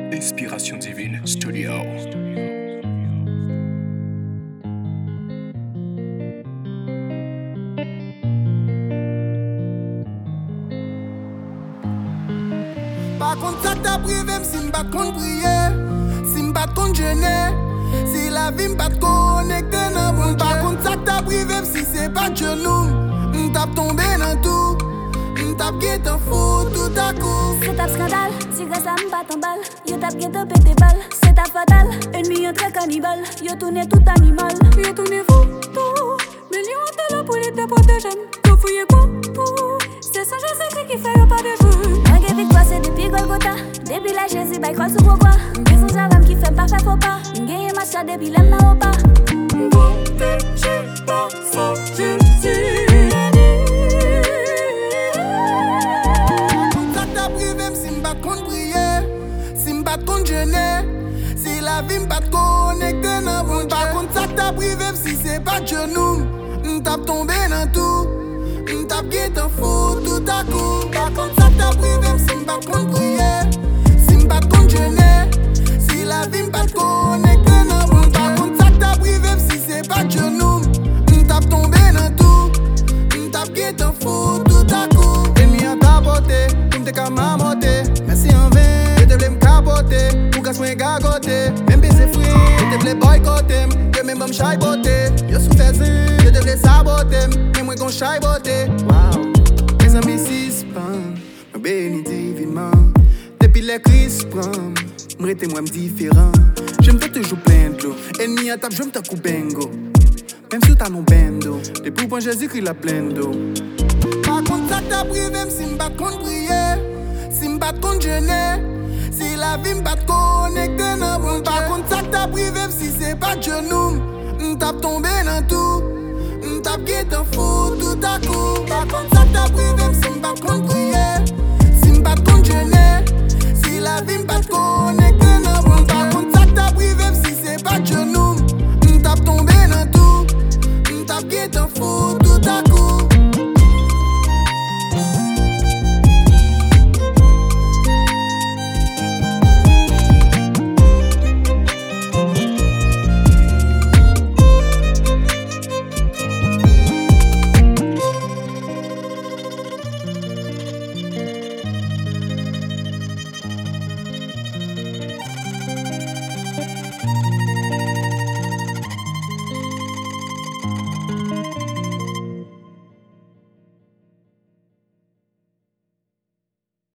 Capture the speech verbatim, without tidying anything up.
Inspiration Divine Studio. Par contre, ça t'a privé, si m'bat contre prier, si m'bat contre jeûner, si la vie m'bat connecté dans mon Par contre, ça t'a privé, si c'est pas de genou, m'tape tombé dans tout, m'tape qui t'en fout tout à coup. C'est ta scandale, si grâce à m'bat en balle, yo tape qui te pété balle, c'est ta fatale, ennemi un très cannibale, yo tourné tout animal, yo tourné fou, tout, mais lui on te là pour les te protéger, tout fouiller quoi, tout, c'est ça je sais qui fait yo pas de jeu. Malgré victoire c'est depuis Golgotha, depuis la Jésus by croix sous pourquoi, des sons j'avais qui fait pas faire faux pas, m'gagne ma soeur depuis l'aime n'a pas, protégé par son Jésus. Si la vie m'bat connecté dans mon Par contre ça t'a privé si c'est pas de genou, m'tape tombé dans tout, m'tape qui t'en fout tout à coup. Par contre ça t'a privé si m'bat contre prier, si m'bat contre jeûner, si la vie m'bat connecté dans mon Par contre ça t'a privé si c'est pas de genou, m'tape tombé dans tout, m'tape qui t'en fout tout à coup. Ennemi en tapoté, m'te qu'à m'amoter, merci en vain. Je te voulais m'capoter, pour qu'à soin gagoter. Même baiser free, je te voulais boycotter. Que même me chaiboter, yo sous tes zins. Je te voulais saboter, même moi qu'on chaiboter. Wow, mes amis suspendent, me bénis divinement. Depuis les crises prennent, m'rete moi m'différent. Je me fais toujours plein de l'eau, ennemi à table, je me t'accoupe bingo. Même si t'as non bendo, depuis pour Jésus-Christ la pleine d'eau. Par contre ça t'a privé, si m'bat contre prier, si m'bat contre jeûner, si la vie m'bat connecté dans mon Par contre ça t'a privé si c'est pas de genou, m'tape tombé dans tout, m'tape qui t'en fout tout à coup. Par contre ça t'a privé si m'bat contre prier, si m'bat contre jeûner.